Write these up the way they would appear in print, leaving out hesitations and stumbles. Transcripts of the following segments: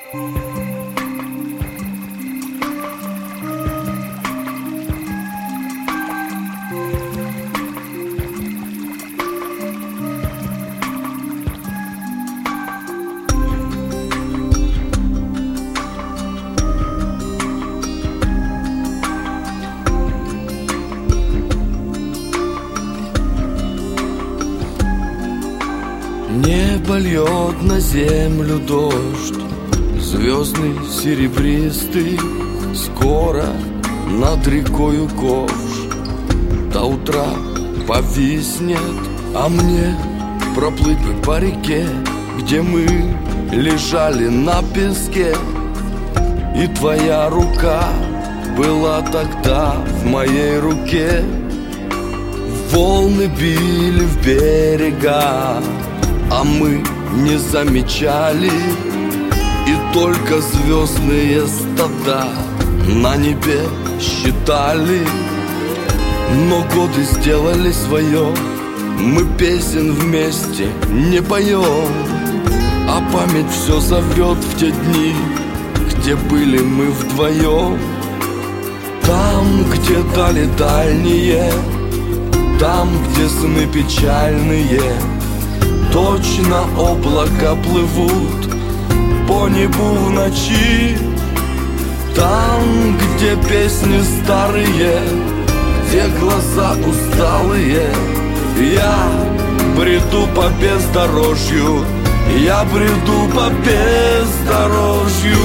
Небо льет на землю дождь, звездный серебристый. Скоро над рекою ковш до утра повиснет. А мне проплыть бы по реке, где мы лежали на песке, и твоя рука была тогда в моей руке. Волны били в берега, а мы не замечали, и только звездные стада на небе считали. Но годы сделали свое, мы песен вместе не поем, а память все зовет в те дни, где были мы вдвоем. Там, где дали дальние, там, где сны печальные, точно облака плывут по небу в ночи. Там, где песни старые, где глаза усталые, я бреду по бездорожью, я бреду по бездорожью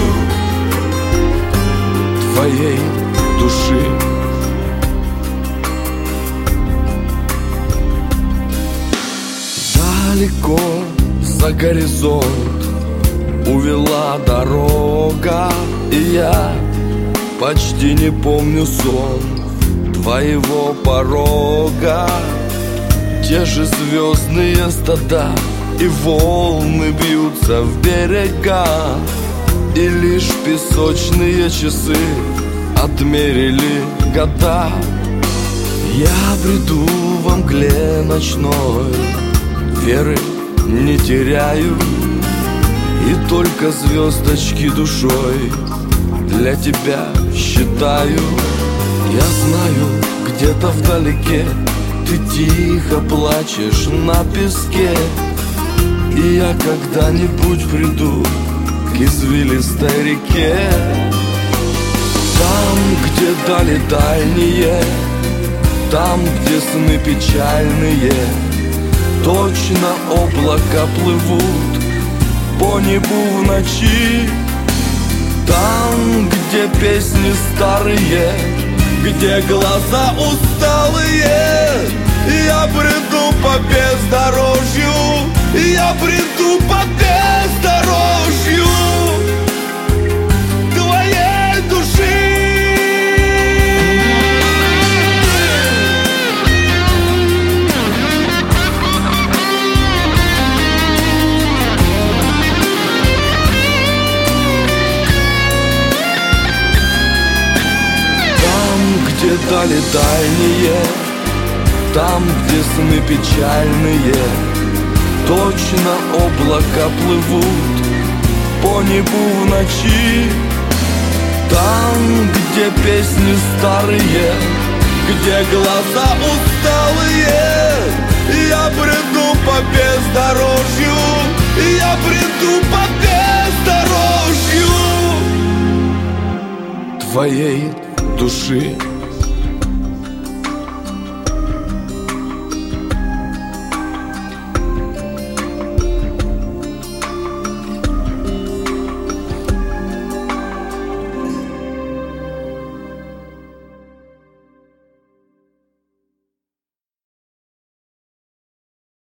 твоей души. Далеко за горизонт увела дорога, и я почти не помню сон твоего порога. Те же звездные стада и волны бьются в берега, и лишь песочные часы отмерили года. Я бреду во мгле ночной, веры не теряю, и только звездочки душой для тебя считаю. Я знаю, где-то вдалеке ты тихо плачешь на песке, и я когда-нибудь приду к извилистой реке. Там, где дали дальние, там, где сны печальные, точно облака плывут по небу в ночи. Там, где песни старые, где глаза усталые, я бреду по бездорожью, я бреду по бездорожью твоей души. Где дали дальние, там, где сны печальные, точно облака плывут по небу в ночи. Там, где песни старые, где глаза усталые, я бреду по бездорожью, я бреду по бездорожью твоей души.